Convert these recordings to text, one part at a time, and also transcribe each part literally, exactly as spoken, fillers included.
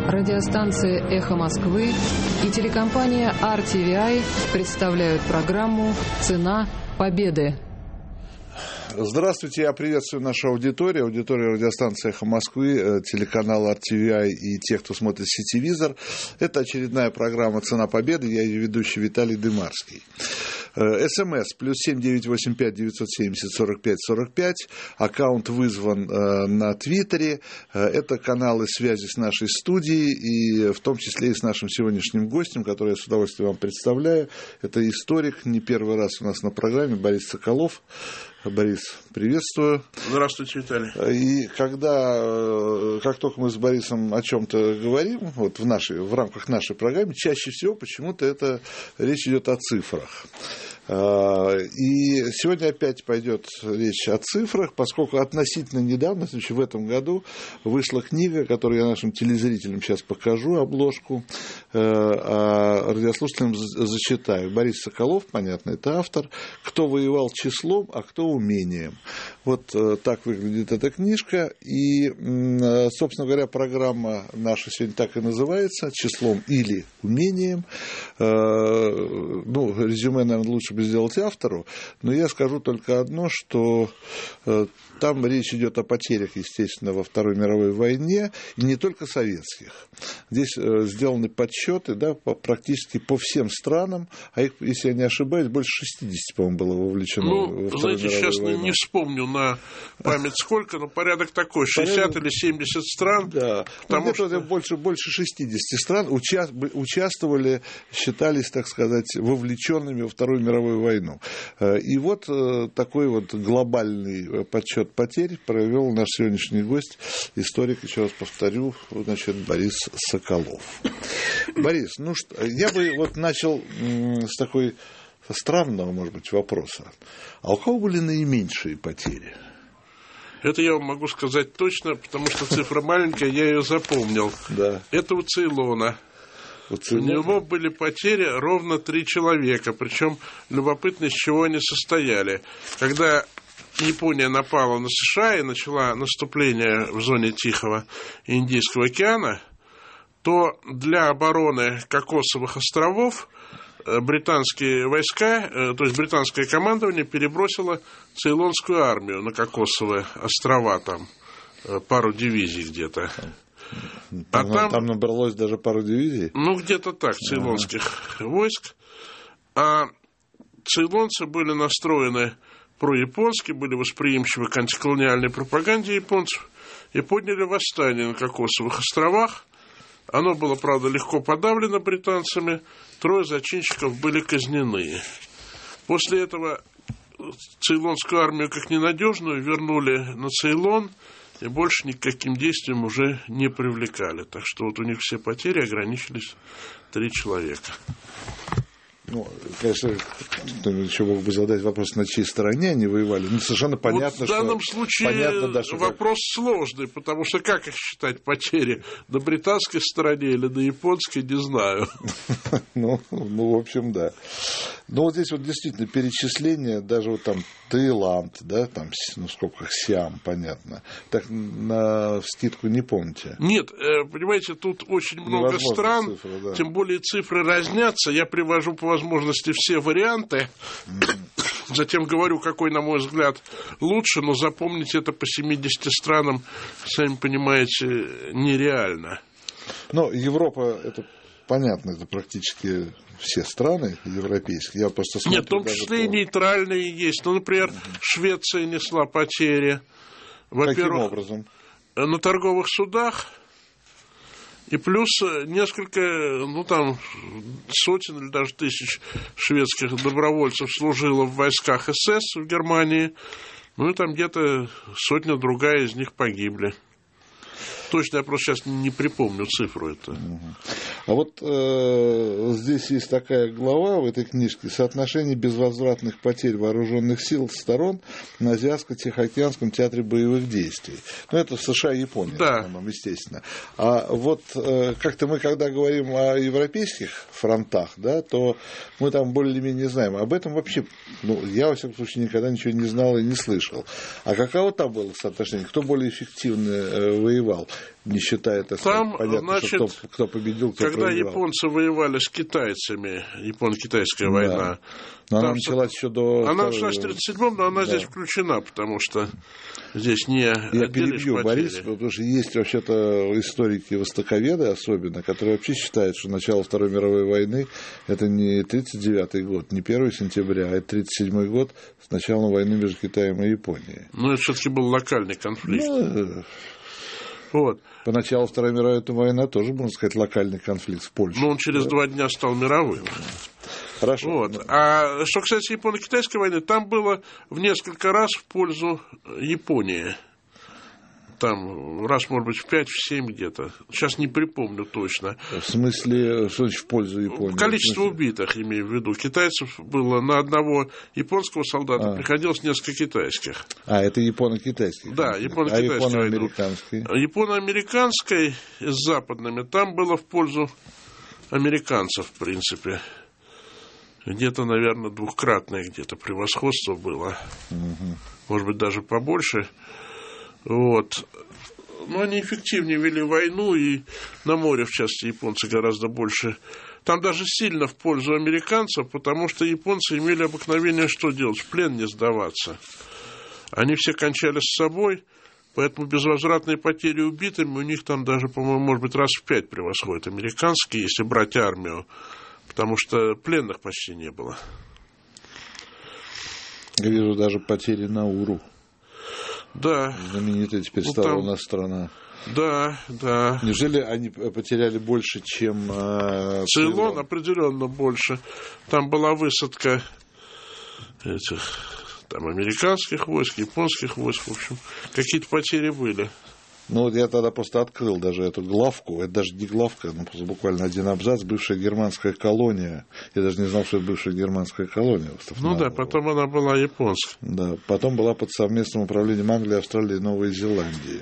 Радиостанция «Эхо Москвы» и телекомпания ар ти ви ай представляют программу «Цена победы». Здравствуйте, я приветствую нашу аудиторию, аудиторию радиостанции «Эхо Москвы», телеканал ар ти ви ай и тех, кто смотрит сетевизор. Это очередная программа «Цена победы», я ее ведущий Виталий Дымарский. СМС плюс семь девятьсот восемьдесят пять девятьсот семьдесят сорок пять сорок пять. Аккаунт вызван э, на Твиттере. Это каналы связи с нашей студией и в том числе и с нашим сегодняшним гостем, который я с удовольствием вам представляю. Это историк, не первый раз у нас на программе, Борис Соколов. Борис, приветствую. Здравствуйте, Виталий. И когда, как только мы с Борисом о чем-то говорим, вот в, нашей, в рамках нашей программы, чаще всего почему-то это речь идет о цифрах. И сегодня опять пойдет речь о цифрах, поскольку относительно недавно, в в этом году, вышла книга, которую я нашим телезрителям сейчас покажу, обложку, а радиослушателям зачитаю. Борис Соколов, понятно, это автор. «Кто воевал числом, а кто умением». Вот так выглядит эта книжка. И, собственно говоря, программа наша сегодня так и называется «Числом или умением». Ну, резюме, наверное, лучше бы сделать автору, но я скажу только одно, что там речь идет о потерях, естественно, во Второй мировой войне, и не только советских. Здесь сделаны подсчеты, да, практически по всем странам, а их, если я не ошибаюсь, больше шестьдесят, по-моему, было вовлечено ну, во Вторую знаете, мировую сейчас войну. Не вспомню на память сколько, но порядок такой, шестьдесят порядок... или семьдесят стран. Да, потому ну, что больше, больше шестьдесят стран уча... участвовали, считались, так сказать, вовлеченными во Вторую мировую войну. И вот такой вот глобальный подсчет потерь провел наш сегодняшний гость, историк, еще раз повторю, значит, Борис Соколов. Борис, ну что, я бы вот начал с такой странного, может быть, вопроса. А у кого были наименьшие потери? Это я вам могу сказать точно, потому что цифра маленькая, я ее запомнил. Да. Это у Цейлона. У него были потери ровно три человека, причем любопытно, из чего они состояли. Когда Япония напала на США и начала наступление в зоне Тихого и Индийского океана, то для обороны Кокосовых островов британские войска, то есть британское командование перебросило Цейлонскую армию на Кокосовые острова, там пару дивизий где-то. Там, а там, там набралось даже пару дивизий? Ну, где-то так, цейлонских А-а-а. войск. А цейлонцы были настроены прояпонски, были восприимчивы к антиколониальной пропаганде японцев и подняли восстание на Кокосовых островах. Оно было, правда, легко подавлено британцами. Трое зачинщиков были казнены. После этого цейлонскую армию как ненадежную вернули на Цейлон и больше никаким действием уже не привлекали. Так что вот у них все потери ограничились три человека. Ну, конечно, еще мог бы задать вопрос, на чьей стороне они воевали. Ну, совершенно понятно, вот в данном что... случае понятно, да, что вопрос как... сложный, потому что как их считать потери? На британской стороне или на японской, не знаю. Ну, в общем, да. Но вот здесь вот действительно перечисление, даже вот там Таиланд, да, там, ну, в скобках Сиам, понятно. Так на вскидку не помните? Нет, понимаете, тут очень много стран, цифры, да. Тем более цифры разнятся. Я привожу по возможности все варианты. Mm-hmm. Затем говорю, какой, на мой взгляд, лучше, но запомнить это по семидесяти странам, сами понимаете, нереально. Но Европа, это понятно, это практически все страны европейские. Я просто смотрю, нет, в том числе по... и нейтральные есть. Ну, например, mm-hmm. Швеция несла потери. Во-первых, каким образом? На торговых судах. И плюс несколько, ну там, сотен или даже тысяч шведских добровольцев служило в войсках эс эс в Германии. Ну и там где-то сотня-другая из них погибли. Точно я просто сейчас не припомню цифру это. А вот э, здесь есть такая глава в этой книжке: «Соотношение безвозвратных потерь вооруженных сил сторон на Азиатско-Тихоокеанском театре боевых действий». Ну, это США и Япония, да. В основном, естественно. А вот э, как-то мы, когда говорим о европейских фронтах, да, то мы там более-менее знаем. Об этом вообще, ну, я, во всяком случае, никогда ничего не знал и не слышал. А каково там было соотношение? Кто более эффективно э, воевал? не считая, так там, сказать, понятно, значит, что кто, кто победил, кто когда проиграл. Японцы воевали с китайцами, японо-китайская война. Да. Но она началась еще до... Она началась в тридцать седьмом, но она да. здесь включена, потому что здесь не... Я перебью, Борис, потому что есть вообще-то историки-востоковеды особенно, которые вообще считают, что начало Второй мировой войны это не тридцать девятый год, не первого сентября, а это тридцать седьмой год с началом войны между Китаем и Японией. Ну, это все-таки был локальный конфликт. Ну, вот. Поначалу Второй мировой война тоже, можно сказать, локальный конфликт в Польше. Ну, он через да? два дня стал мировым. Хорошо. Вот. А что касается японо-китайской войны, там было в несколько раз в пользу Японии. Там раз, может быть, в пять, в семь где-то. Сейчас не припомню точно. В смысле, что значит в пользу Японии? Количество убитых, имею в виду. Китайцев было на одного японского солдата, а. приходилось несколько китайских. А, это японо-китайский? Да, японо-китайский. А японо-американский? Японо-американской с западными там было в пользу американцев, в принципе. Где-то, наверное, двухкратное где-то превосходство было. Угу. Может быть, даже побольше. Вот. Но они эффективнее вели войну, и на море, в частности, японцы гораздо больше. Там даже сильно в пользу американцев, потому что японцы имели обыкновение что делать? В плен не сдаваться. Они все кончали с собой, поэтому безвозвратные потери убитыми у них там даже, по-моему, может быть, раз в пять превосходят американские, если брать армию. Потому что пленных почти не было. Я вижу даже потери Науру. Да. Знаменитая теперь ну, стала там... у нас страна. Да, да. Неужели они потеряли больше, чем э, Цейлон? Цейлон? Определенно больше. Там была высадка этих там американских войск, японских войск, в общем. Какие-то потери были. Ну, вот я тогда просто открыл даже эту главку. Это даже не главка, ну, просто буквально один абзац. Бывшая германская колония. Я даже не знал, что это бывшая германская колония. Ну да, потом она была японская. Да, потом была под совместным управлением Англии, Австралии и Новой Зеландии.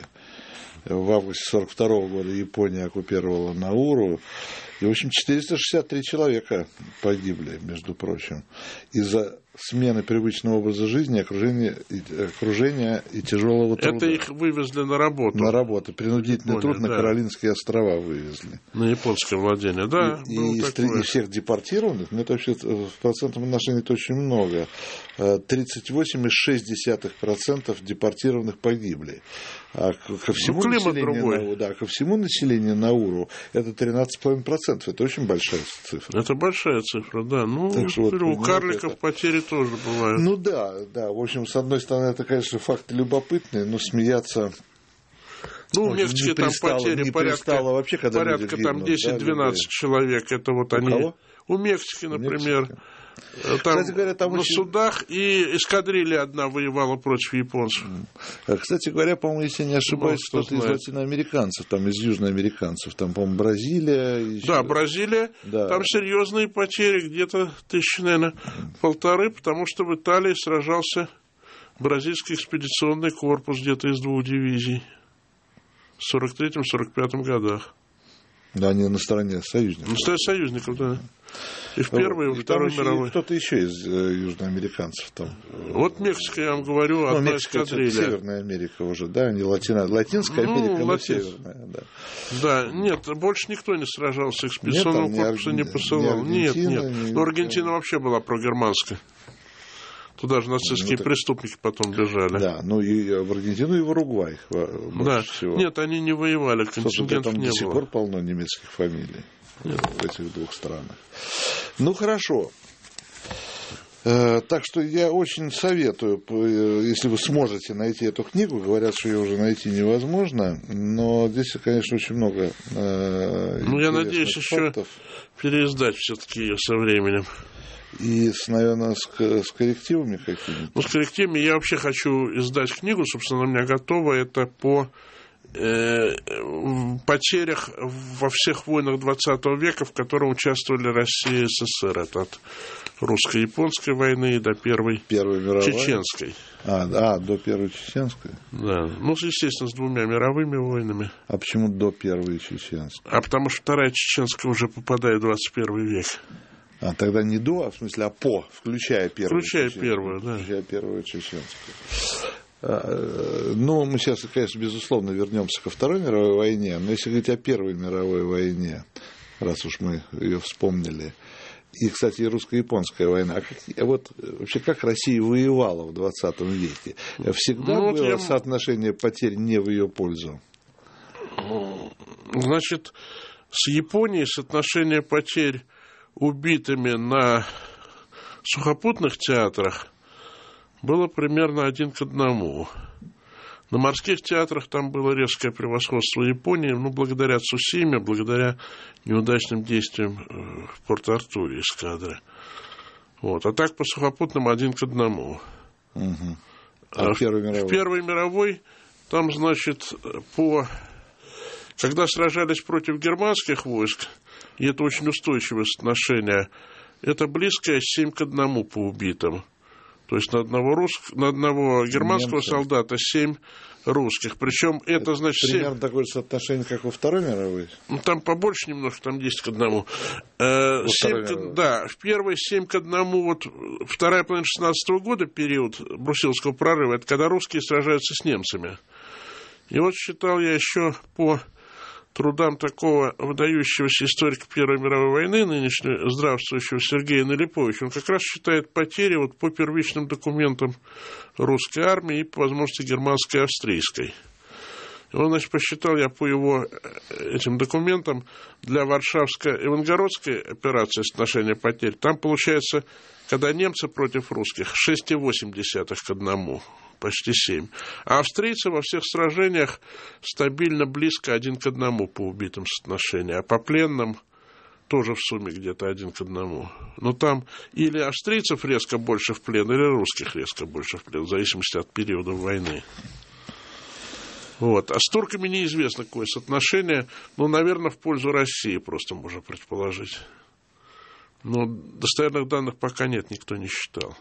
В августе сорок второго года Япония оккупировала Науру. И, в общем, четыреста шестьдесят три человека погибли, между прочим, из-за смены привычного образа жизни, окружения, окружения и тяжелого труда. Это их вывезли на работу. На работу. Принудительный Япония, труд да. на Каролинские острова вывезли. На японское владение, да. И, и из, из всех депортированных, ну это вообще в процентном отношении это очень много, тридцать восемь целых шесть десятых процента депортированных погибли. А ко всему, ну, населению, Науру, да, ко всему населению Науру это тринадцать целых пять десятых процента. Это очень большая цифра. Это большая цифра, да. Ну, так что, вот, у карликов это... потери тоже бывают. Ну да, да. В общем, с одной стороны, это, конечно, факты любопытные, но смеяться... Ну, у Мексики там потери не порядка, вообще, порядка там десять-двенадцать да, человек. Это вот у они... Кого? У Мексики, например. Мексики. Там, кстати говоря, там на очень... судах и эскадрилья одна воевала против японцев. Кстати говоря, по-моему, если не ошибаюсь, ну, кто-то из латиноамериканцев, там из южноамериканцев, там, по-моему, Бразилия. Еще... Да, Бразилия, да. Там серьезные потери, где-то тысячи, наверное, полторы, потому что в Италии сражался бразильский экспедиционный корпус где-то из двух дивизий в сорок третьем сорок пятом годах. Да, они на стороне союзников. На стороне союзников, да. И в Первой, и во Второй мировой. Кто-то еще из э, южноамериканцев там. Вот Мексика, я вам говорю, ну, одна эскадрилья. Северная Америка уже, да, не Латино... Латинская ну, Америка, но Латин... северная, да. Да, нет, больше никто не сражался, экспедиционного корпуса не посылал. Нет, нет. Ни... Но Аргентина вообще была прогерманская. Туда же нацистские ну, так... преступники потом бежали. Да, ну и в Аргентину, и в Уругвай больше да. всего. Нет, они не воевали, контингентов не было. Там до сих пор полно немецких фамилий. Нет. В этих двух странах. Ну, хорошо. Э, так что я очень советую, если вы сможете найти эту книгу, говорят, что ее уже найти невозможно, но здесь, конечно, очень много э, ну, я надеюсь, фактов. Еще переиздать все-таки ее со временем. И, с, наверное, с, с коррективами какими-то? Ну, с коррективами я вообще хочу издать книгу, собственно, она у меня готова, это по э, потерях во всех войнах двадцатого века, в которых участвовали Россия и СССР. Это от русско-японской войны до первой, первой мировой? чеченской. А, да, до первой чеченской? Да, ну, естественно, с двумя мировыми войнами. А почему до первой чеченской? А потому что вторая чеченская уже попадает в двадцать первый век. А тогда не до, а в смысле, а по, включая первую. Включая первую, да. Включая первую чеченскую. Ну, мы сейчас, конечно, безусловно, вернемся ко Второй мировой войне, но если говорить о Первой мировой войне, раз уж мы ее вспомнили, и, кстати, и русско-японская война, а, как, а вот вообще как Россия воевала в двадцатом веке? Всегда ну, было я... соотношение потерь не в ее пользу? Значит, с Японией соотношение потерь убитыми на сухопутных театрах было примерно один к одному. На морских театрах там было резкое превосходство Японии, ну, благодаря Цусиме, благодаря неудачным действиям в Порт-Артуре эскадры. Вот. А так по сухопутным один к одному. Угу. А, а в, Первой мировой? В Первой мировой там, значит, по... когда сражались против германских войск, и это очень устойчивое соотношение, это близкое семь к одному по убитым. То есть на одного, рус... на одного германского Немцы. солдата семь русских. Причем это, это значит... Примерно семь... такое соотношение, как во Второй мировой? Ну, там побольше немножко, там десять к одному. Э, семь к... Да, в первой семь к одному, вот вторая половина шестнадцатого года, период Брусиловского прорыва, это когда русские сражаются с немцами. И вот считал я еще по трудам такого выдающегося историка Первой мировой войны, нынешнего здравствующего Сергея Налиповича, он как раз считает потери вот по первичным документам русской армии и, по возможности, германской и австрийской. И он, значит, посчитал я по его этим документам для Варшавско-Ивангородской операции соотношения потерь, там получается, когда немцы против русских, шесть целых восемь десятых к одному. Почти семь. А австрийцы во всех сражениях стабильно близко один к одному по убитым соотношению. А по пленным тоже в сумме где-то один к одному. Но там или австрийцев резко больше в плен, или русских резко больше в плен, в зависимости от периода войны. Вот. А с турками неизвестно какое соотношение. Ну, наверное, в пользу России просто можно предположить. Но достоверных данных пока нет, никто не считал.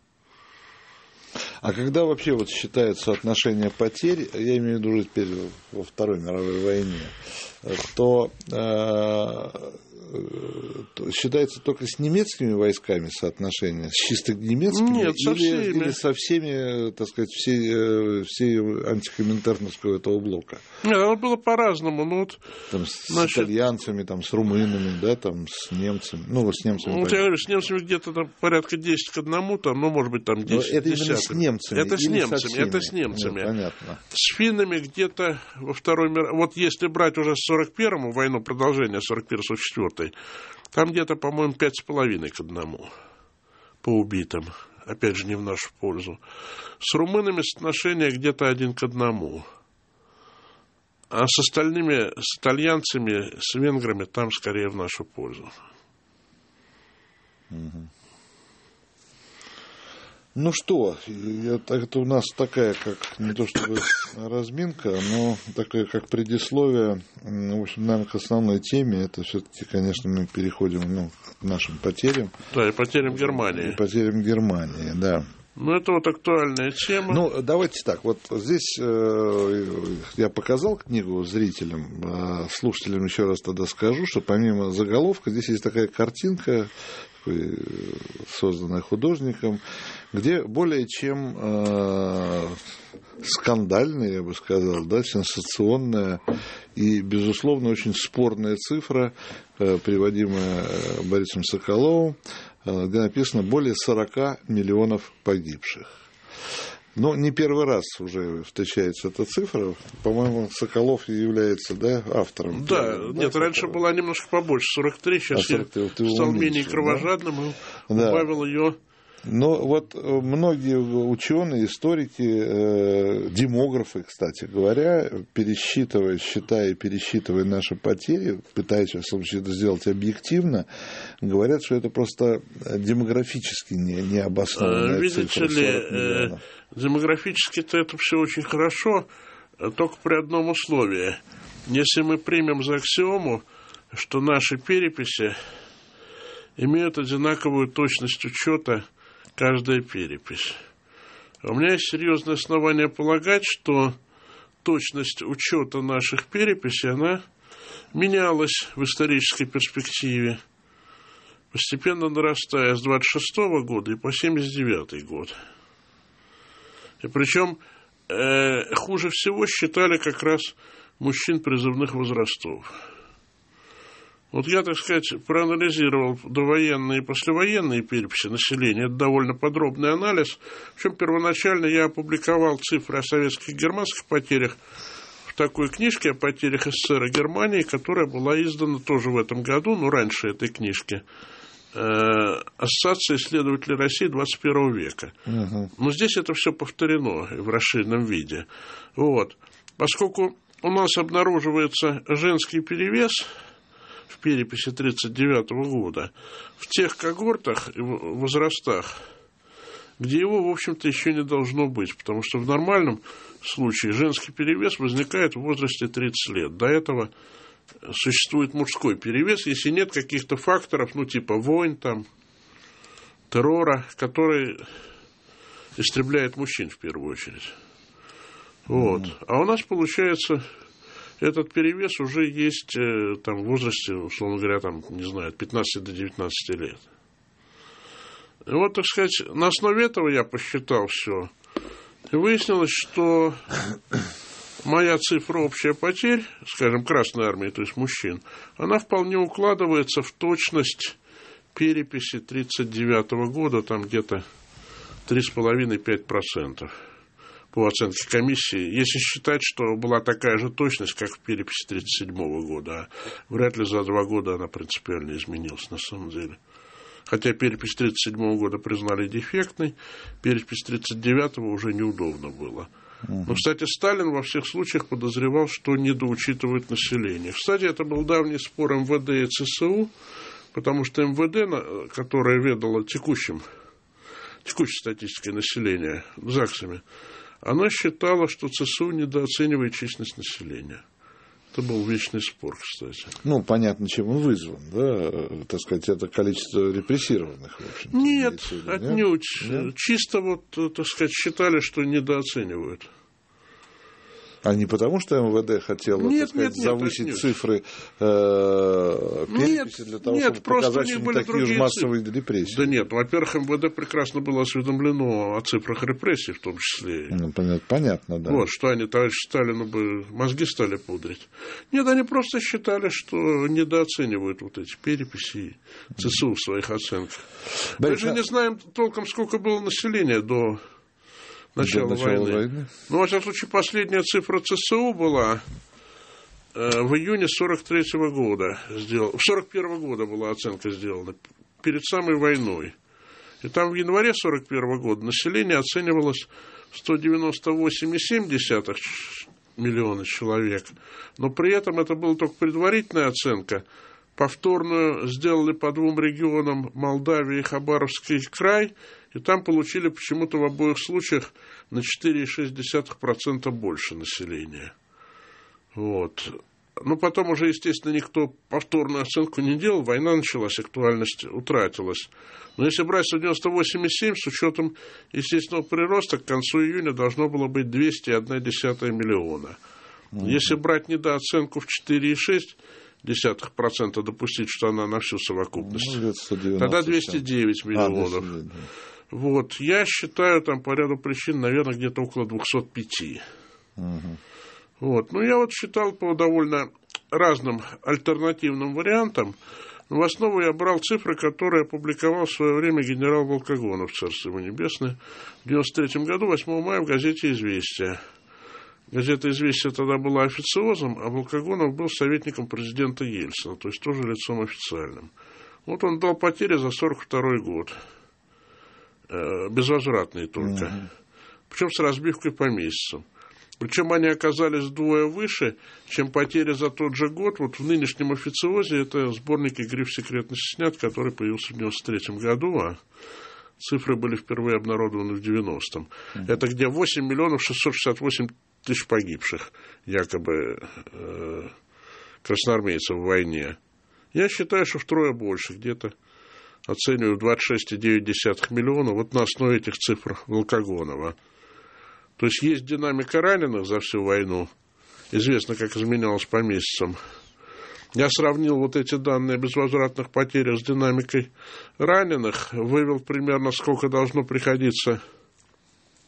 А когда вообще вот считают соотношение потерь, я имею в виду теперь во Второй мировой войне, то, э, то считается только с немецкими войсками соотношение, с чисто немецкими? Нет, со или, всеми. Или со всеми, так сказать, всей, всей антикоминтерновского этого блока? Нет, оно было по-разному. Ну, вот, там, с значит... итальянцами, там, с румынами, да, там, с немцами. Ну, вот с немцами. Ну, я говорю, с немцами где-то там порядка десять к одному, там, ну, может быть, там десять. Но это именно с немцами? Это с немцами, это с немцами. Нет, понятно. С финнами где-то во Второй мировой... Вот если брать уже с сорок первым войну, продолжение сорок первой сорок четвёртой, там где-то, по-моему, пять с половиной к одному по убитым. Опять же, не в нашу пользу. С румынами соотношение где-то один к одному. А с остальными, с итальянцами, с венграми, там скорее в нашу пользу. Угу. Ну что, это у нас такая, как не то чтобы разминка, но такая, как предисловие, в общем, наверное, к основной теме. Это все-таки, конечно, мы переходим ну, к нашим потерям. Да, и потерям Германии. И потерям Германии, да. Ну, это вот актуальная тема. Ну, давайте так, вот здесь э, я показал книгу зрителям, а слушателям еще раз тогда скажу, что помимо заголовка здесь есть такая картинка, созданная художником, где более чем э, скандальная, я бы сказал, да, сенсационная и, безусловно, очень спорная цифра, э, приводимая Борисом Соколовым, э, где написано более сорок миллионов погибших. Но не первый раз уже встречается эта цифра. По-моему, Соколов является, да, автором. Да, первого, нет, да, раньше была немножко побольше, сорок три, сейчас а сорок три, я стал менее кровожадным, да? И убавил да. ее. Но вот многие ученые, историки, демографы, кстати говоря, пересчитывая, считая и пересчитывая наши потери, пытаясь в случае это сделать объективно, говорят, что это просто демографически не, не обоснованная Видите цифра ли, демографически-то это все очень хорошо, только при одном условии. Если мы примем за аксиому, что наши переписи имеют одинаковую точность учета, каждая перепись. У меня есть серьезное основание полагать, что точность учета наших переписей, она менялась в исторической перспективе, постепенно нарастая с двадцать шестого года и по семьдесят девятый год. И причем э, хуже всего считали как раз мужчин призывных возрастов. Вот я, так сказать, проанализировал довоенные и послевоенные переписи населения. Это довольно подробный анализ. Причем первоначально я опубликовал цифры о советских и германских потерях в такой книжке о потерях СССР и Германии, которая была издана тоже в этом году, но раньше этой книжки, э, Ассоциация исследователей России двадцать первого века. Угу. Но здесь это все повторено в расширенном виде. Вот. Поскольку у нас обнаруживается женский перевес в переписи тридцать девятого года в тех когортах и возрастах, где его, в общем-то, еще не должно быть, потому что в нормальном случае женский перевес возникает в возрасте тридцати лет. До этого существует мужской перевес, если нет каких-то факторов, ну, типа войн, там, террора, который истребляет мужчин в первую очередь. Вот. А у нас, получается, этот перевес уже есть э, там, в возрасте, условно говоря, там, не знаю, от пятнадцати до девятнадцати лет. И вот, так сказать, на основе этого я посчитал все. И выяснилось, что моя цифра общая потерь, скажем, Красной Армии, то есть мужчин, она вполне укладывается в точность переписи тридцать девятого года, там где-то три с половиной - пять процентов. По оценке комиссии, если считать, что была такая же точность, как в переписи тридцать седьмого года, а вряд ли за два года она принципиально изменилась на самом деле. Хотя перепись тридцать седьмого года признали дефектной, перепись тридцать девятого уже неудобно было. Но, кстати, Сталин во всех случаях подозревал, что недоучитывают население. Кстати, это был давний спор эм вэ дэ и цэ эс у, потому что эм вэ дэ, которое ведало текущим, текущей статистикой населения, ЗАГСами, она считала, что цэ эс у недооценивает численность населения. Это был вечный спор, кстати. Ну, понятно, чем он вызван, да? Так сказать, это количество репрессированных, в общем-то. Нет, отнюдь. Нет? Чисто вот, так сказать, считали, что недооценивают. А не потому, что эм вэ дэ хотело, нет, так сказать, нет, завысить нет, цифры э, переписи для того, нет, чтобы показать, что не такие уж массовые цифры. репрессии? Да нет, во-первых, эм вэ дэ прекрасно было осведомлено о цифрах репрессий в том числе. Ну, понятно, понятно, да. Вот, что они, товарищу Сталину, бы мозги стали пудрить. Нет, они просто считали, что недооценивают вот эти переписи цэ эс у в своих оценках. Мы же не знаем толком, сколько было населения до... Начало, начало войны. войны. Ну, во всяком случае, последняя цифра цэ эс у была э, в июне сорок третьего года. Сделал, сорок первого года была оценка сделана, перед самой войной. И там в январе сорок первого года население оценивалось сто девяносто восемь целых семь десятых миллиона человек. Но при этом это была только предварительная оценка. Повторную сделали по двум регионам, Молдавии и Хабаровский край, и там получили почему-то в обоих случаях на четыре целых шесть десятых процента больше населения. Вот. Ну, потом уже, естественно, никто повторную оценку не делал, война началась, актуальность утратилась. Но если брать сто девяносто восемь целых семь десятых, с учетом естественного прироста, к концу июня должно было быть двести одна десятая миллиона. Mm-hmm. Если брать недооценку в четыре целых шесть десятых процента, допустить, что она на всю совокупность, ну, тогда двести девять миллионов. А, двести девять, да. Вот, я считаю, там по ряду причин, наверное, где-то около двести пять. Угу. Вот, ну, я вот считал по довольно разным альтернативным вариантам. В основу я брал цифры, которые опубликовал в свое время генерал Волкогонов, царство ему небесное, в девяносто третьем году, восьмого мая, в газете «Известия». Газета «Известия» тогда была официозом, а Волкогонов был советником президента Ельцина, то есть тоже лицом официальным. Вот он дал потери за сорок второй год. Безвозвратные только. Mm-hmm. Причем с разбивкой по месяцам. Причем они оказались вдвое выше, чем потери за тот же год. Вот в нынешнем официозе это сборник «Гриф секретности снят», который появился в девяносто третьем году, а цифры были впервые обнародованы в девяностом. Mm-hmm. Это где восемь миллионов шестьсот шестьдесят восемь тысяч погибших, якобы, э, красноармейцев в войне. Я считаю, что втрое больше, где-то оцениваю двадцать шесть целых девять десятых миллиона вот на основе этих цифр Волкогонова. То есть есть динамика раненых за всю войну. Известно, как изменялось по месяцам. Я сравнил вот эти данные о безвозвратных потерях с динамикой раненых, вывел примерно, сколько должно приходиться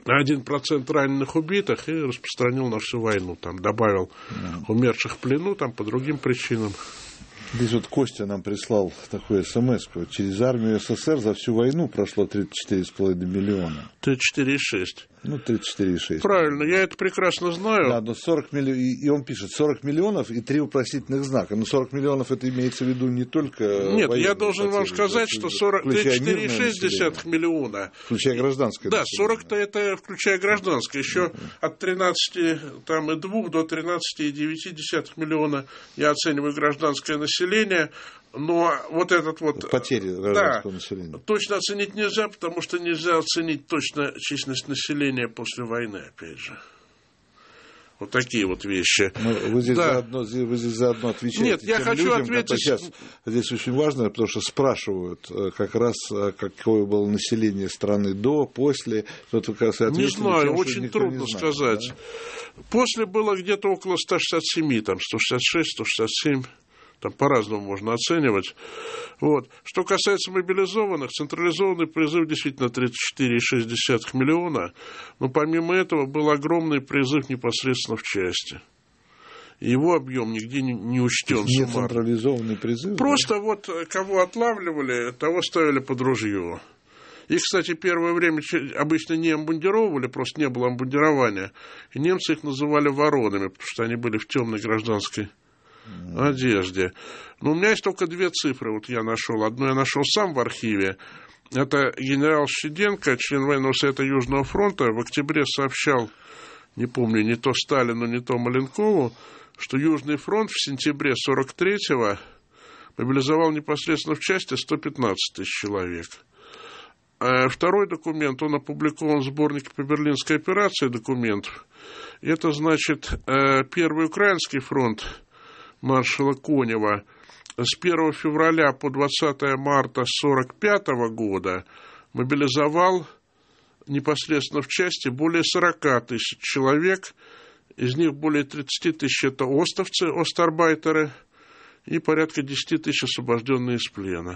один процент раненых, убитых и распространил на всю войну. Там добавил умерших в плену там, по другим причинам. Здесь вот Костя нам прислал такое смс. Через армию СССР за всю войну прошло тридцать четыре с половиной миллиона. тридцать четыре и шесть. Ну, тридцать четыре и шесть. Правильно, я это прекрасно знаю. Да, но сорок миллионов, и он пишет сорок миллионов и три вопросительных знака. Но сорок миллионов это имеется в виду не только... Нет, я должен потери, вам сказать, что тридцать четыре и шесть миллиона. Включая гражданское. Да, сорок-то это включая гражданское. Еще mm-hmm. от тринадцати там, и двух до тринадцати и девяти десятых миллиона я оцениваю гражданское население. Но вот этот вот... Потери гражданского да, населения. Точно оценить нельзя, потому что нельзя оценить точно численность населения после войны, опять же. Вот такие вот вещи. Ну, вы, здесь да. заодно, вы здесь заодно отвечаете. Нет, я тем хочу людям, ответить... Сейчас, здесь очень важно, потому что спрашивают как раз, какое было население страны до, после. Не знаю, тем, очень трудно знает, сказать. Да? После было где-то около сто шестьдесят семь, там, сто шестьдесят шесть, сто шестьдесят семь. Там по-разному можно оценивать. Вот. Что касается мобилизованных, централизованный призыв действительно тридцать четыре и шесть миллиона, но помимо этого был огромный призыв непосредственно в части. И его объем нигде не, не учтен. Не централизованный призыв? Просто да? вот кого отлавливали, того ставили под ружье. Их, кстати, первое время обычно не обмундировывали, просто не было обмундирования. И немцы их называли воронами, потому что они были в темной гражданской одежде. Но у меня есть только две цифры, вот я нашел. Одну я нашел сам в архиве. Это генерал Щеденко, член военного совета Южного фронта, в октябре сообщал, не помню, не то Сталину, не то Маленкову, что Южный фронт в сентябре сорок третьего мобилизовал непосредственно в части сто пятнадцать тысяч человек. А второй документ, он опубликован в сборнике по Берлинской операции документов. Это, значит, Первый Украинский фронт маршала Конева с первого февраля по двадцатое марта сорок пятого года мобилизовал непосредственно в части более сорок тысяч человек. Из них более тридцать тысяч это остовцы, остарбайтеры, и порядка десять тысяч освобожденные из плена.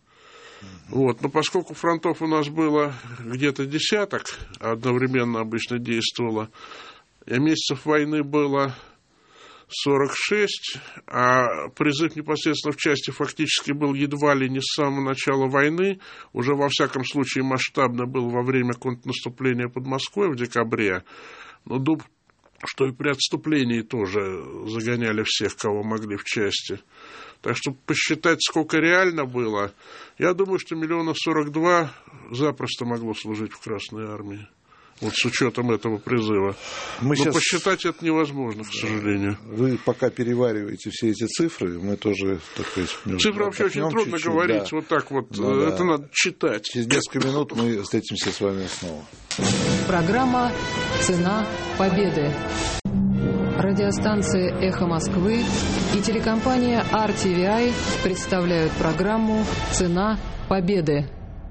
Вот. Но поскольку фронтов у нас было где-то десяток, одновременно обычно действовало, и месяцев войны было сорок шесть, а призыв непосредственно в части фактически был едва ли не с самого начала войны, уже во всяком случае масштабно был во время контрнаступления под Москвой в декабре, но думаю, что и при отступлении тоже загоняли всех, кого могли в части. Так что посчитать, сколько реально было, я думаю, что миллионов сорок два запросто могло служить в Красной армии. Вот с учетом этого призыва. Мы Но сейчас... посчитать это невозможно, к сожалению. Вы пока перевариваете все эти цифры, мы тоже... Так сказать, цифры вообще очень трудно чуть-чуть, говорить, да. Вот так вот, ну, это да. Надо читать. Через несколько минут мы встретимся с вами снова. Программа «Цена победы». Радиостанция «Эхо Москвы» и телекомпания ар ти ви ай представляют программу «Цена победы».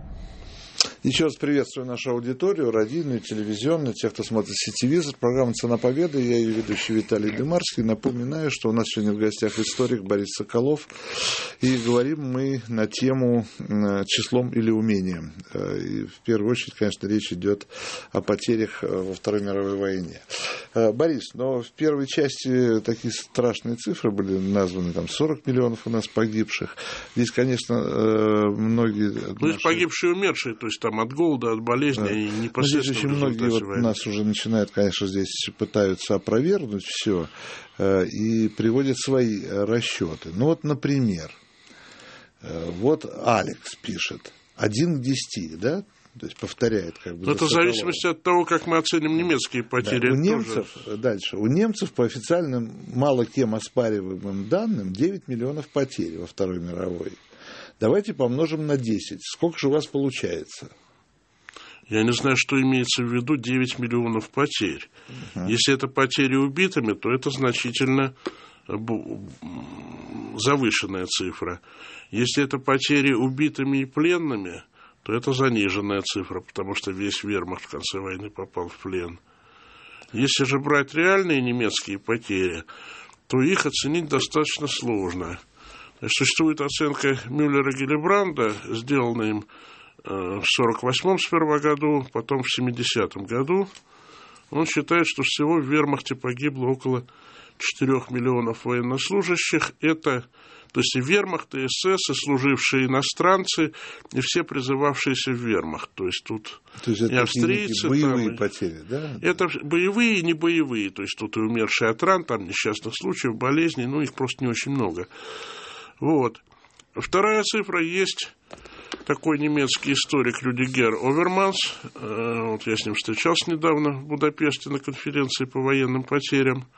Еще раз приветствую нашу аудиторию, радийную, телевизионную, тех, кто смотрит сетевизор. Программа «Цена победы». Я ее ведущий Виталий Дымарский. Напоминаю, что у нас сегодня в гостях историк Борис Соколов. И говорим мы на тему числом или умением. И в первую очередь, конечно, речь идет о потерях во Второй мировой войне. Борис, но в первой части такие страшные цифры были названы. Там сорок миллионов у нас погибших. Здесь, конечно, многие... Ну, наши... погибшие и умершие, то есть там от голода, от болезни, да. И непосредственно. Здесь очень многие вот нас уже начинают, конечно, здесь пытаются опровергнуть все э, и приводят свои расчеты. Ну вот, например, э, вот Алекс пишет один к десяти, да? То есть повторяет как бы. Это в зависимости от того, как мы оценим немецкие потери. Да. У немцев, тоже... дальше, у немцев по официальным мало кем оспариваемым данным девять миллионов потерь во Второй мировой. Давайте помножим на десять. Сколько же у вас получается? Я не знаю, что имеется в виду девять миллионов потерь. Uh-huh. Если это потери убитыми, то это значительно завышенная цифра. Если это потери убитыми и пленными, то это заниженная цифра, потому что весь вермахт в конце войны попал в плен. Если же брать реальные немецкие потери, то их оценить достаточно сложно. Существует оценка Мюллера-Гиллебранда, сделанная им в сорок восьмом сперва году, потом в семидесятом году. Он считает, что всего в вермахте погибло около четырёх миллионов военнослужащих. Это, то есть и вермахт, и эс эс, и служившие иностранцы, и все призывавшиеся в вермахт. То есть тут то есть и австрийцы. Боевые там, потери, да? Это боевые и не боевые. То есть тут и умершие от ран, там несчастных случаев, болезней, ну их просто не очень много. Вот. Вторая цифра есть такой немецкий историк Рюдигер Оверманс. Вот я с ним встречался недавно в Будапеште на конференции по военным потерям.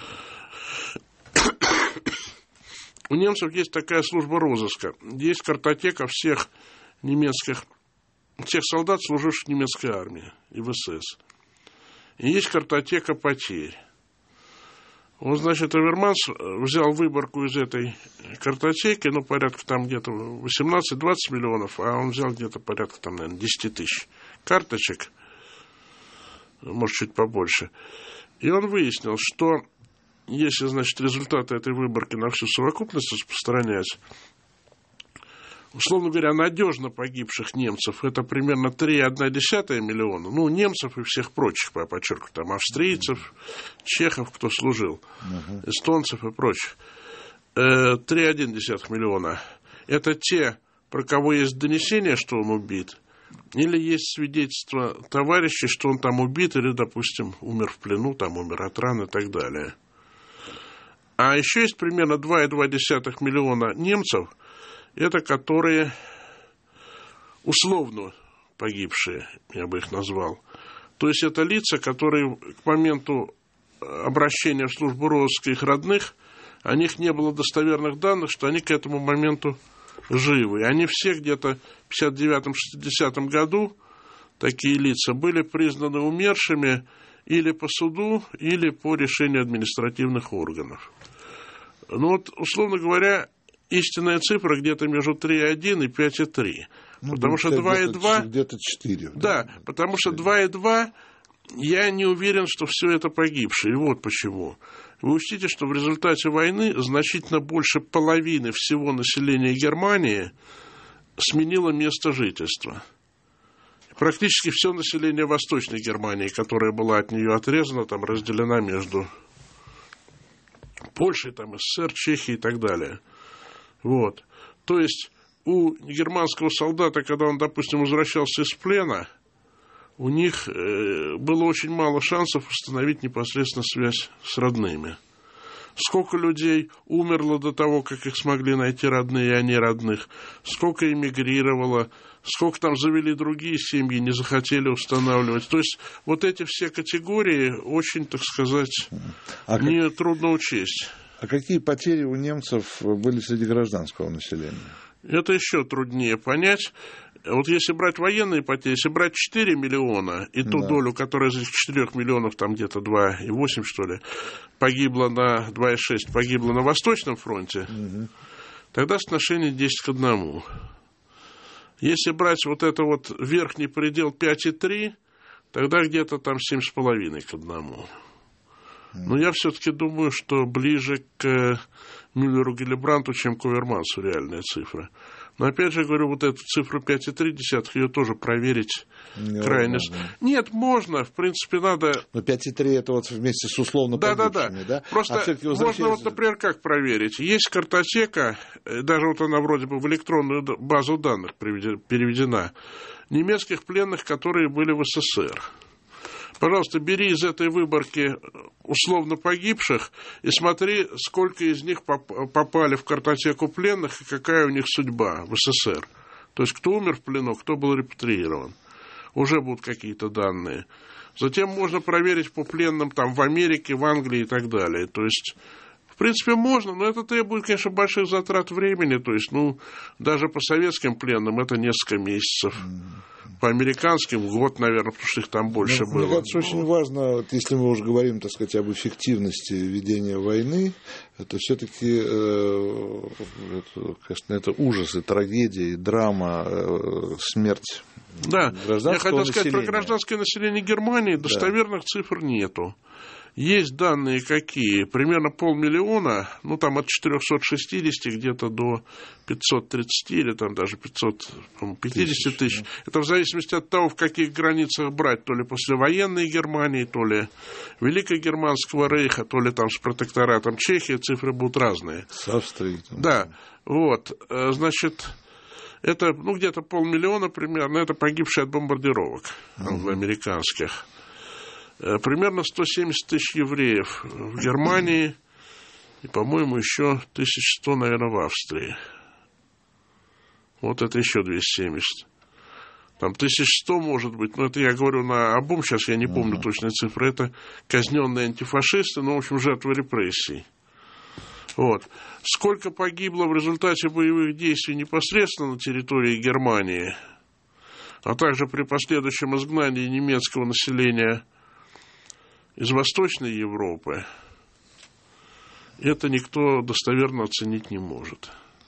У немцев есть такая служба розыска. Есть картотека всех немецких, всех солдат, служивших в немецкой армии и в эс эс. И есть картотека потерь. Он, значит, Оверманс взял выборку из этой картотеки, ну, порядка там где-то восемнадцать-двадцать миллионов, а он взял где-то порядка там, наверное, десять тысяч карточек, может, чуть побольше. И он выяснил, что если, значит, результаты этой выборки на всю совокупность распространять, условно говоря, надежно погибших немцев это примерно три целых одна десятая миллиона. Ну, немцев и всех прочих, я подчеркиваю, там австрийцев, чехов, кто служил, uh-huh. эстонцев и прочих. три целых одна десятая миллиона. Это те, про кого есть донесение, что он убит, или есть свидетельство товарищей, что он там убит, или, допустим, умер в плену, там умер от ран и так далее. А еще есть примерно два целых две десятых миллиона немцев, это которые условно погибшие, я бы их назвал. То есть это лица, которые к моменту обращения в службу розыска их родных, о них не было достоверных данных, что они к этому моменту живы. И они все где-то в пятьдесят девятом — шестидесятом году, такие лица, были признаны умершими или по суду, или по решению административных органов. Ну вот, условно говоря, истинная цифра где-то между три целых одна и пять целых три. Ну, потому что два целых два... Где-то четыре. Да, да, потому что два целых два я не уверен, что все это погибшие. И вот почему. Вы учтите, что в результате войны значительно больше половины всего населения Германии сменило место жительства. Практически все население Восточной Германии, которая была от нее отрезана, там разделена между Польшей, там, эс эс эс эр, Чехией и так далее. Вот. То есть у германского солдата, когда он, допустим, возвращался из плена, у них э, было очень мало шансов установить непосредственно связь с родными. Сколько людей умерло до того, как их смогли найти родные, и они родных, сколько эмигрировало, сколько там завели другие семьи, не захотели устанавливать. То есть вот эти все категории очень, так сказать, а мне как... трудно учесть. А какие потери у немцев были среди гражданского населения? Это еще труднее понять. Вот если брать военные потери, если брать четыре миллиона, и ту да. долю, которая из этих четырёх миллионов, там где-то два целых восемь, что ли, погибла на два целых шесть, погибла на Восточном фронте, угу. тогда соотношение десять к одному. Если брать вот это вот верхний предел пять целых три, тогда где-то там семь целых пять к одному. Но я все-таки думаю, что ближе к Мюллеру Гиллибрандту, чем к Овермансу реальная цифра. Но опять же говорю, вот эту цифру пять целых три десятых, ее тоже проверить не крайне... Можно. Нет, можно, в принципе, надо... Но пять целых три это вот вместе с условно погибшими, да? Да, да. Просто а можно, вот, например, как проверить. Есть картотека, даже вот она вроде бы в электронную базу данных переведена, немецких пленных, которые были в эс эс эс эр. Пожалуйста, бери из этой выборки условно погибших и смотри, сколько из них попали в картотеку пленных и какая у них судьба в эс эс эс эр. То есть, кто умер в плену, кто был репатриирован. Уже будут какие-то данные. Затем можно проверить по пленным там, в Америке, в Англии и так далее. То есть, в принципе, можно, но это требует, конечно, больших затрат времени. То есть, ну, даже по советским пленным это несколько месяцев. По американским год, наверное, потому что их там больше ну, было. Мне кажется, очень важно, вот, если мы уже говорим, так сказать, об эффективности ведения войны, то все-таки, э, это, конечно, это ужас и трагедия, и драма, э, смерть Да, я хотел сказать населения. про гражданское население Германии, достоверных да. цифр нету. Есть данные какие? Примерно полмиллиона, ну там от четырехсот шестидесяти где-то до пятьсот тридцати или там даже пятьсот пятьдесят тысяч. Да. Это в зависимости от того, в каких границах брать, то ли послевоенной Германии, то ли Великого Германского рейха, то ли там с протекторатом Чехии, цифры будут разные. С Австрией. Там. Да, вот, значит, это ну, где-то полмиллиона примерно, это погибшие от бомбардировок uh-huh. англоамериканских. Примерно сто семьдесят тысяч евреев в Германии и, по-моему, еще тысяча сто, наверное, в Австрии. Вот это еще двести семьдесят. Там тысяча сто, может быть, но это я говорю на обум, сейчас я не помню uh-huh. точные цифры. Это казненные антифашисты, ну, в общем, жертвы репрессий. Вот. Сколько погибло в результате боевых действий непосредственно на территории Германии, а также при последующем изгнании немецкого населения из Восточной Европы, это никто достоверно оценить не может.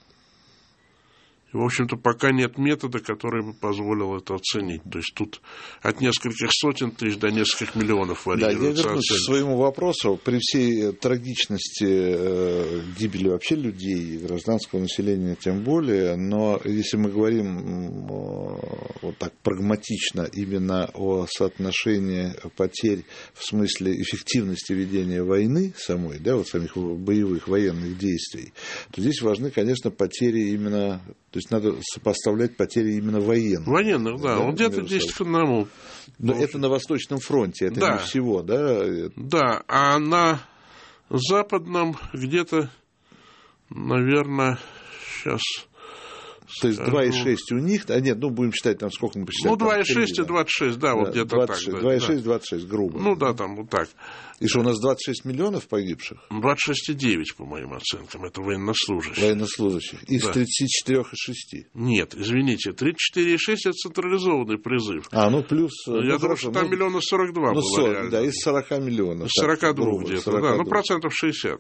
И, в общем-то, пока нет метода, который бы позволил это оценить. То есть тут от нескольких сотен тысяч до нескольких миллионов варьируется. Да, я вернусь к своему вопросу. При всей трагичности э, гибели вообще людей, гражданского населения тем более, но если мы говорим э, вот так прагматично именно о соотношении потерь в смысле эффективности ведения войны самой, да, вот самих боевых военных действий, то здесь важны, конечно, потери именно... То есть надо сопоставлять потери именно военных. Военных, да. да? Он где-то десять к одному. Но это на Восточном фронте, это да. не всего, да? Да, а на Западном где-то, наверное, сейчас... То есть два и шесть у них, а нет, ну будем считать, там сколько мы посчитали. Ну, два и шесть и двадцать шесть, да, да, вот где-то двадцать шесть, так. два и шесть, да. двадцать шесть, грубо. Ну, да, там вот так. И что, у нас двадцать шесть миллионов погибших? двадцать шесть и девять, по моим оценкам, это военнослужащих. Военнослужащих. Из да. тридцати четырёх и шести. Нет, извините, тридцать четыре и шесть это централизованный призыв. А, ну плюс... Я ну, думаю, что там ну, миллиона сорок два ну, было сорок, реально. Да, из сорока миллионов. Из сорока двух где-то, сорока да, ну процентов шестьдесят.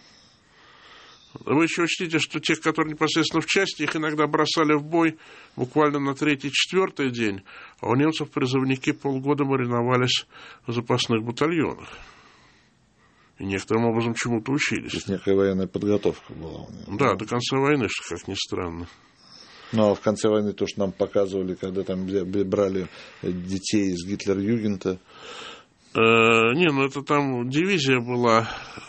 Вы еще учтите, что тех, которые непосредственно в части, их иногда бросали в бой буквально на третий-четвертый день, а у немцев призывники полгода мариновались в запасных батальонах. И некоторым образом чему-то учились. То есть некая военная подготовка была у них. Да, до конца войны, что как ни странно. Ну, а в конце войны то, что нам показывали, когда там брали детей из Гитлер-Югента. Э, не, ну это там дивизия была...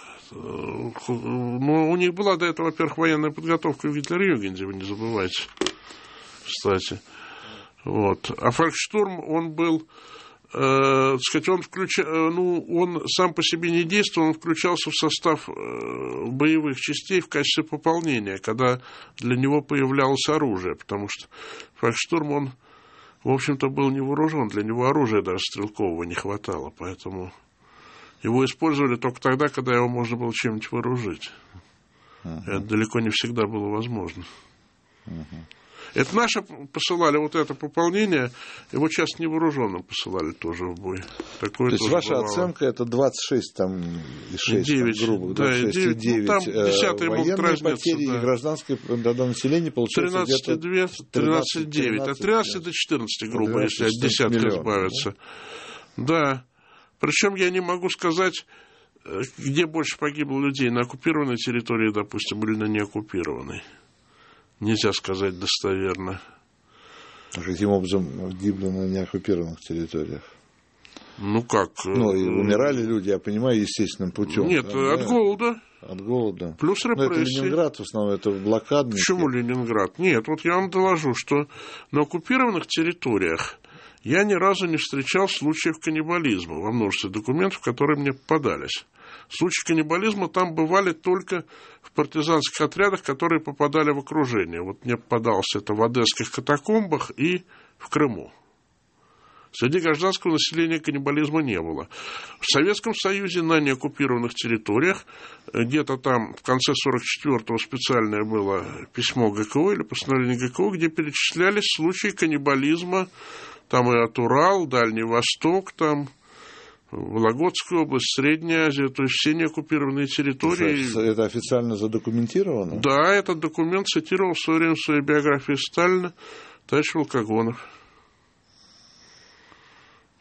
Ну, у них была до этого, во-первых, военная подготовка в Гитлер-Югенде, вы не забывайте, кстати. Вот. А Фольксштурм, он был, э, так сказать, он, включа... ну, он сам по себе не действовал, он включался в состав э, боевых частей в качестве пополнения, когда для него появлялось оружие, потому что Фольксштурм, он, в общем-то, был не вооружен, для него оружия даже стрелкового не хватало, поэтому... Его использовали только тогда, когда его можно было чем-нибудь вооружить. Uh-huh. Это далеко не всегда было возможно. Uh-huh. Это наши посылали вот это пополнение, его часто невооруженным посылали тоже в бой. Такое То есть ваша бывало. Оценка это двадцать шесть там, и шесть, девять, там, грубо, двадцать шесть да, и девять, ну, там десятые военные потери да. и гражданское да, население получается тринадцать две, тринадцать девять, от тринадцати до четырнадцати, грубо, если от десятка избавиться. Да. да. Причем я не могу сказать, где больше погибло людей, на оккупированной территории, допустим, или на неоккупированной. Нельзя сказать достоверно. А каким образом гибли на неоккупированных территориях? Ну как? Ну, и умирали люди, я понимаю, естественным путем. Нет, там, от да? голода. От голода. Плюс репрессии. Но это Ленинград, в основном, это блокадники. Почему Ленинград? Нет, вот я вам доложу, что на оккупированных территориях я ни разу не встречал случаев каннибализма во множестве документов, которые мне попадались. Случаи каннибализма там бывали только в партизанских отрядах, которые попадали в окружение. Вот мне попадалось это в одесских катакомбах и в Крыму. Среди гражданского населения каннибализма не было. В Советском Союзе на неоккупированных территориях, где-то там в конце сорок четвёртого специальное было письмо ГКО или постановление ГКО, где перечислялись случаи каннибализма. Там и от Урал, Дальний Восток, там Вологодская область, Средняя Азия, то есть все неоккупированные территории. Это официально задокументировано? Да, этот документ цитировал в свое время в своей биографии Сталина товарищ Волкогонов.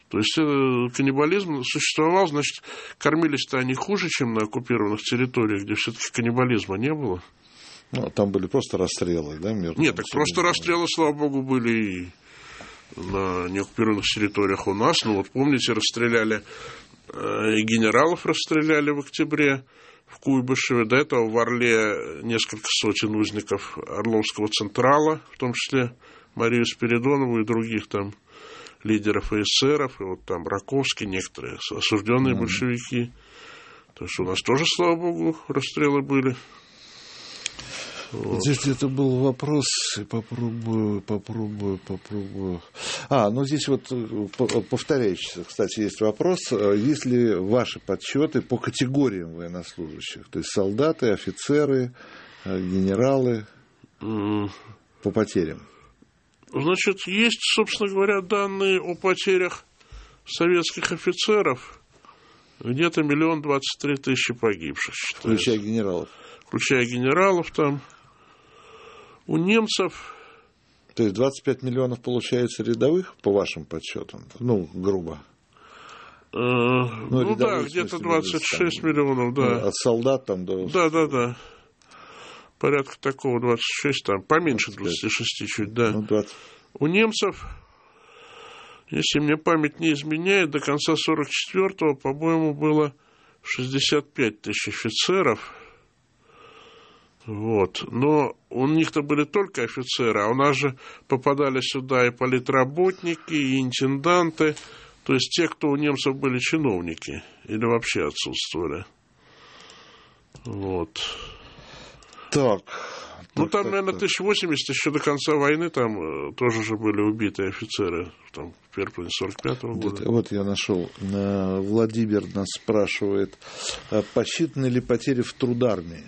То есть каннибализм существовал, значит, кормились-то они хуже, чем на оккупированных территориях, где все-таки каннибализма не было. Ну, там были просто расстрелы, да? Нет, так просто расстрелы, слава богу, были и на неоккупированных территориях у нас. Ну, вот помните, расстреляли, и генералов расстреляли в октябре в Куйбышеве. До этого в Орле несколько сотен узников Орловского Централа, в том числе Марию Спиридонову и других там лидеров и эсеров, и вот там Раковский, некоторые осужденные mm-hmm. большевики. То есть у нас тоже, слава богу, расстрелы были. Вот. Здесь где-то был вопрос, попробую, попробую, попробую. А, ну здесь вот повторяющийся, кстати, есть вопрос. Есть ли ваши подсчеты по категориям военнослужащих? То есть солдаты, офицеры, генералы mm. по потерям? Значит, есть, собственно говоря, данные о потерях советских офицеров. Где-то миллион двадцать три тысячи погибших, считается. Включая генералов. Включая генералов там. У немцев... То есть двадцать пять миллионов получается рядовых, по вашим подсчетам? Ну, грубо. Э, ну, ну да, где-то двадцать шесть миллионов, да. Ну, от солдат там до... Да, да, да. Порядка такого двадцать шесть, там поменьше двадцать шесть чуть, да. Ну, двадцать. У немцев, если мне память не изменяет, до конца сорок четвёртого, по-моему, было шестьдесят пять тысяч офицеров. Вот. Но у них-то были только офицеры, а у нас же попадали сюда и политработники, и интенданты, то есть те, кто у немцев были чиновники или вообще отсутствовали. Вот. Так. Ну, так, там, так, наверное, так. тысяча восемьдесят еще до конца войны, там э, тоже же были убиты офицеры, там, в первой половине сорок пятого года. Вот, вот я нашел. Владимир нас спрашивает, посчитаны ли потери в трудармии?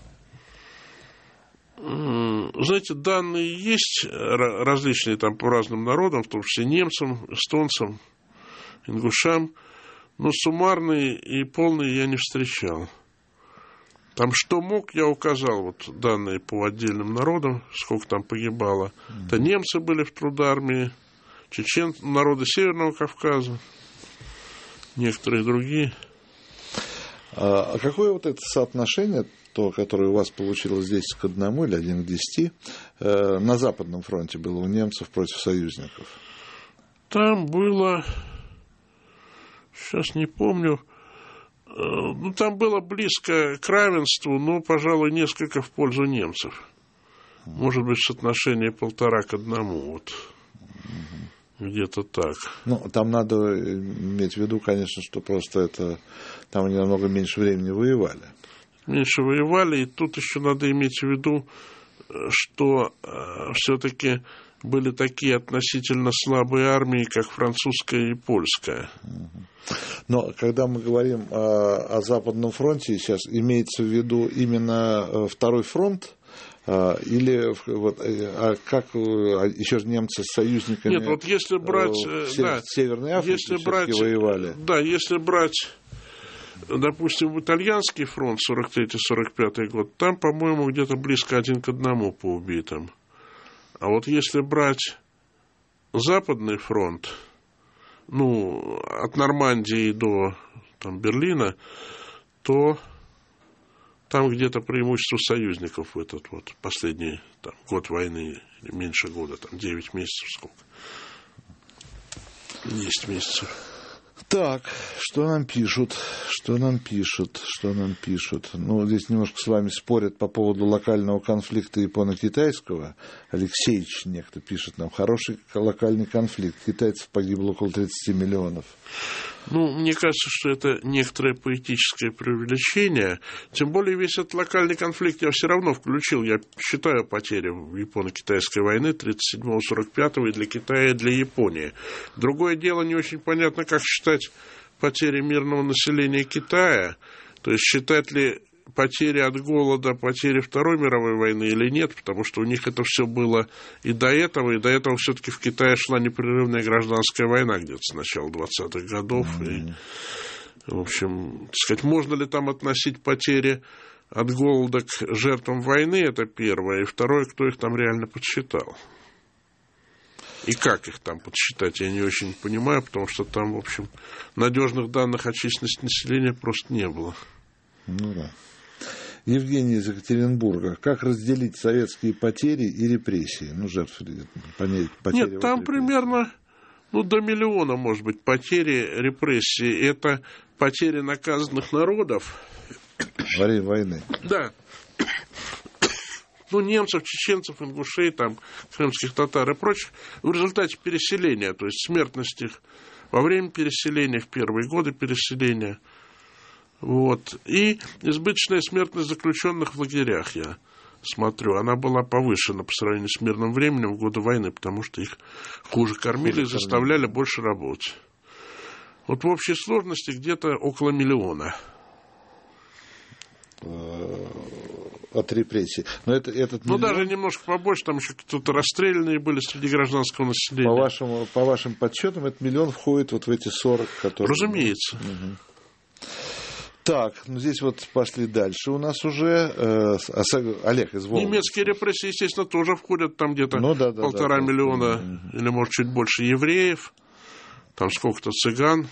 Знаете, данные есть различные там по разным народам, в том числе немцам, эстонцам, ингушам, но суммарные и полные я не встречал. Там что мог, я указал, вот данные по отдельным народам, сколько там погибало. Mm-hmm. Это немцы были в трудармии, чечен, народы Северного Кавказа, некоторые другие. А какое вот это соотношение, то, которое у вас получилось десять к одному или один к десяти, э, на Западном фронте было у немцев против союзников? Там было, сейчас не помню, э, ну, там было близко к равенству, но, пожалуй, несколько в пользу немцев. Может быть, соотношение полтора к одному, вот. Где-то так. Ну, там надо иметь в виду, конечно, что просто это... Там они намного меньше времени воевали. Меньше воевали, и тут еще надо иметь в виду, что э, все-таки были такие относительно слабые армии, как французская и польская. Но когда мы говорим о, о Западном фронте, сейчас имеется в виду именно Второй фронт, или вот, а как еще же немцы с союзниками? Нет, вот если брать в да, Северной Африке если брать, воевали. Да, если брать, допустим, итальянский фронт сорок третий сорок пятый год, там, по-моему, где-то близко один к одному по убитым. А вот если брать Западный фронт, ну, от Нормандии до там, Берлина, то там где-то преимущество союзников в этот вот последний там, год войны, или меньше года, там девять месяцев сколько? десять месяцев. Так, что нам пишут, что нам пишут, что нам пишут. Ну, здесь немножко с вами спорят по поводу локального конфликта японо-китайского. Алексеевич некто пишет нам, хороший локальный конфликт. Китайцев погибло около тридцать миллионов. Ну, мне кажется, что это некоторое поэтическое преувеличение. Тем более весь этот локальный конфликт я все равно включил. Я считаю потери в японо-китайской войны тридцать седьмого сорок пятого и для Китая, и для Японии. Другое дело, не очень понятно, как считать потери мирного населения Китая. То есть считать ли потери от голода, потери Второй мировой войны или нет, потому что у них это все было и до этого, и до этого все-таки в Китае шла непрерывная гражданская война где-то с начала двадцатых годов. Mm-hmm. И, в общем, так сказать, можно ли там относить потери от голода к жертвам войны, это первое, и второе, кто их там реально подсчитал. И как их там подсчитать, я не очень понимаю, потому что там, в общем, надежных данных о численности населения просто не было. Ну да. Евгений из Екатеринбурга. Как разделить советские потери и репрессии? Ну, жертв, понять, потери. Нет, там примерно, ну, до миллиона, может быть, потери, репрессии. Это потери наказанных народов. Во время войны. Да. Ну, немцев, чеченцев, ингушей, там, крымских татар и прочих, в результате переселения, то есть смертность их во время переселения, в первые годы переселения. Вот. И избыточная смертность заключенных в лагерях, я смотрю, она была повышена по сравнению с мирным временем в годы войны, потому что их хуже кормили и заставляли больше работать. Вот в общей сложности где-то около миллиона. От репрессий. Но это, этот ну, миллион... даже немножко побольше, там еще кто-то расстрелянные были среди гражданского населения. По, вашему, по вашим подсчетам, этот миллион входит вот в эти сорок, которые... Разумеется. Угу. Так, ну здесь вот пошли дальше у нас уже. Э, Олег из Волги. Немецкие репрессии, естественно, тоже входят. Там где-то ну, да, да, полтора да, миллиона, да. Или, может, чуть больше евреев. Там сколько-то цыган.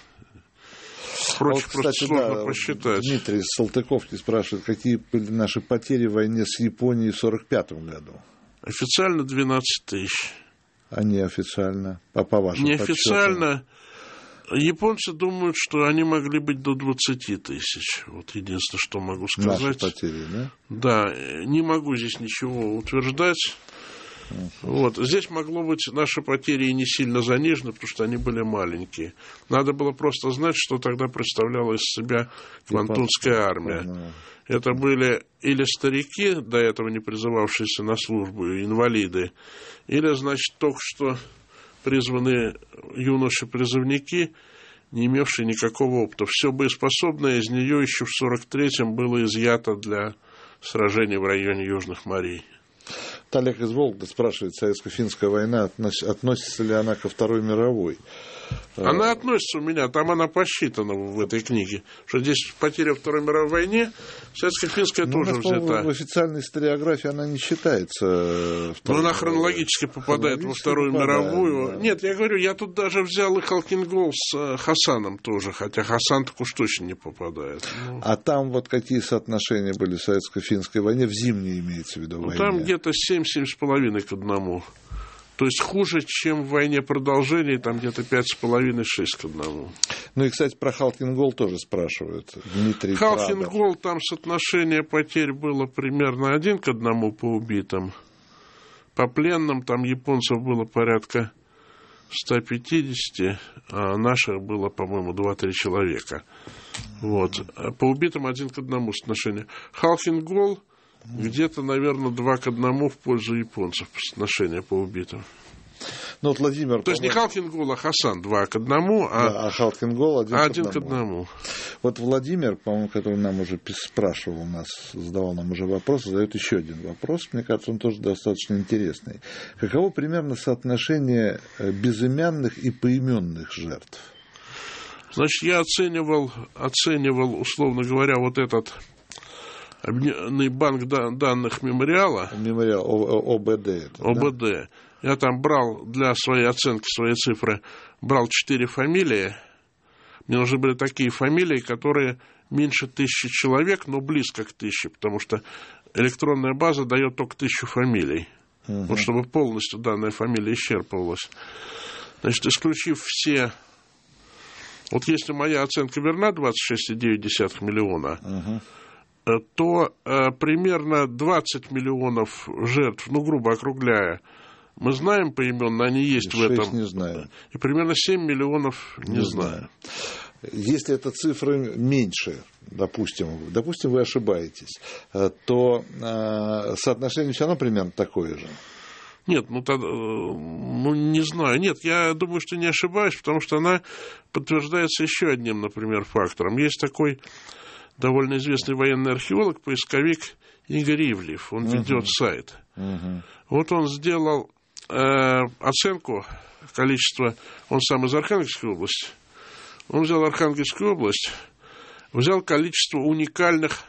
Прочих, вот, кстати, просто сложно да, посчитать. Дмитрий из Салтыковки спрашивает, какие были наши потери в войне с Японией в сорок пятом году? Официально двенадцать тысяч. А неофициально? А по вашим неофициально... Подсчетам? Японцы думают, что они могли быть до двадцати тысяч. Вот единственное, что могу сказать. Наши потери, да? Да, не могу здесь ничего утверждать. Вот. Здесь могло быть наши потери и не сильно занижены, потому что они были маленькие. Надо было просто знать, что тогда представляла из себя Квантунская армия. Это были или старики, до этого не призывавшиеся на службу, инвалиды, или, значит, только что призванные юноши-призывники, не имевшие никакого опыта. Все боеспособное из нее еще в сорок третьем было изъято для сражений в районе Южных морей. Олег из Волги спрашивает, советско-финская война, относится ли она ко Второй мировой? Она относится у меня, там она посчитана в этой книге, что здесь потеря во Второй мировой войне, советско-финская ну, тоже взята. В официальной историографии она не считается. Но она хронологически попадает во Вторую попадает, мировую. Да. Нет, я говорю, я тут даже взял и Халкингол с Хасаном тоже, хотя Хасан так уж точно не попадает. Ну. А там вот какие соотношения были в советско-финской войне, в зимней имеется в виду войне? Ну, там где-то семь-семь с половиной к одному. То есть хуже, чем в войне продолжения, там где-то пять с половиной - шесть к одному. Ну и, кстати, про Халкингол тоже спрашивают. Дмитрий Халкингол, там соотношение потерь было примерно один к одному по убитым. По пленным там японцев было порядка сто пятьдесят, а наших было, по-моему, два-три человека. Вот. А по убитым один к одному соотношение. Халкингол где-то, наверное, два к одному в пользу японцев по соотношению по убитым. Ну, вот Владимир, то есть не Халкингол, а Хасан два к одному, а, да, а Халкингол один, один к, одному. к одному. Вот Владимир, по-моему, который нам уже спрашивал нас, задавал нам уже вопрос, задает еще один вопрос. Мне кажется, он тоже достаточно интересный. Каково примерно соотношение безымянных и поименных жертв? Значит, я оценивал, оценивал, условно говоря, вот этот объединенный банк данных мемориала. Мемориал ОБД. Это, ОБД. Да? Я там брал для своей оценки, своей цифры, брал четыре фамилии. Мне нужны были такие фамилии, которые меньше тысячи человек, но близко к тысяче, потому что электронная база дает только тысячу фамилий. Угу. Вот чтобы полностью данная фамилия исчерпывалась. Значит, исключив все... Вот если моя оценка верна, двадцать шесть целых девять десятых миллиона, угу. то э, примерно двадцать миллионов жертв, ну, грубо округляя, мы знаем поименно, они есть в этом. Не знаю. И примерно семь миллионов не, не знаю. Если эта цифра меньше, допустим, допустим, вы ошибаетесь, то э, соотношение все равно примерно такое же. Нет, ну, тогда, ну, не знаю. Нет, я думаю, что не ошибаюсь, потому что она подтверждается еще одним, например, фактором. Есть такой довольно известный военный археолог, поисковик Игорь Ивлев. Он uh-huh. ведет сайт. Uh-huh. Вот он сделал э, оценку количества, он сам из Архангельской области. Он взял Архангельскую область, взял количество уникальных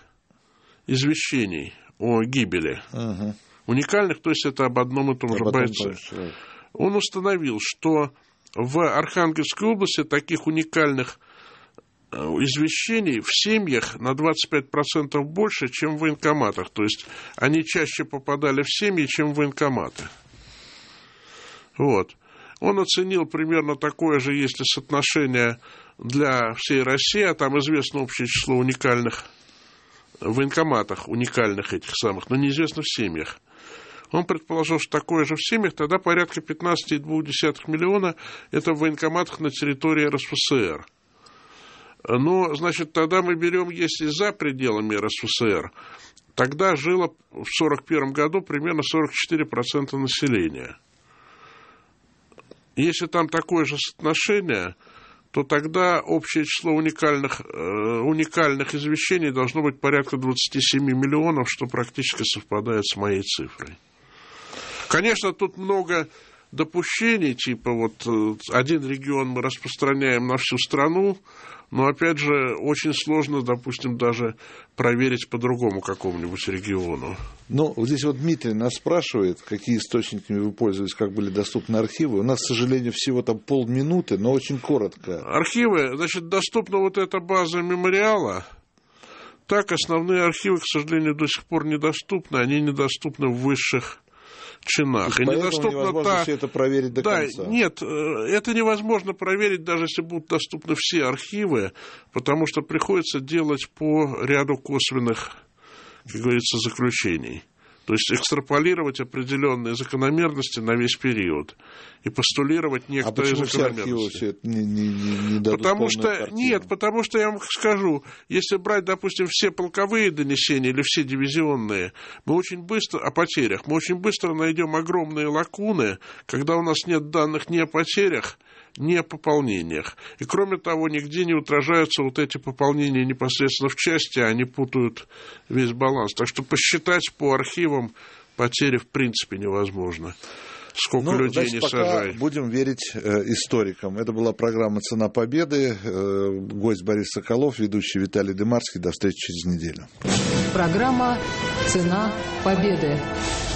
извещений о гибели. Uh-huh. Уникальных, то есть это об одном и том же бойце. он установил, что в Архангельской области таких уникальных извещений в семьях на двадцать пять процентов больше, чем в военкоматах. То есть они чаще попадали в семьи, чем в военкоматы. Вот. Он оценил примерно такое же, если соотношение для всей России, а там известно общее число уникальных в военкоматах, уникальных этих самых, но неизвестно в семьях. Он предположил, что такое же в семьях, тогда порядка пятнадцать целых две десятых миллиона это в военкоматах на территории эр эс эф эс эр. Но, значит, тогда мы берем, если за пределами эр эс эф эс эр, тогда жило в сорок первом году примерно сорок четыре процента населения. Если там такое же соотношение, то тогда общее число уникальных, э, уникальных извещений должно быть порядка двадцать семь миллионов, что практически совпадает с моей цифрой. Конечно, тут много допущений, типа вот один регион мы распространяем на всю страну, но, опять же, очень сложно, допустим, даже проверить по другому какому-нибудь региону. Ну, вот здесь вот Дмитрий нас спрашивает, какие источниками вы пользовались, как были доступны архивы. У нас, к сожалению, всего там полминуты, но очень коротко. Архивы, значит, доступна вот эта база мемориала. Так, основные архивы, к сожалению, до сих пор недоступны. Они недоступны в высших чинах. И поэтому невозможно та... все это проверить до да, конца. Нет, это невозможно проверить, даже если будут доступны все архивы, потому что приходится делать по ряду косвенных, как говорится, заключений. То есть экстраполировать определенные закономерности на весь период и постулировать некоторые а почему закономерности. Все архивы все не, не, не дадут потому что картину? Нет, потому что я вам скажу, если брать, допустим, все полковые донесения или все дивизионные, мы очень быстро о потерях, мы очень быстро найдем огромные лакуны, когда у нас нет данных ни о потерях, ни о пополнениях. И кроме того, нигде не отражаются вот эти пополнения непосредственно в части, а они путают весь баланс. Так что посчитать по архивам потери в принципе невозможно. Сколько ну, людей значит, не пока сажай. Будем верить э, историкам. Это была программа «Цена победы». Э, гость Борис Соколов, ведущий Виталий Дымарский. До встречи через неделю. Программа «Цена победы».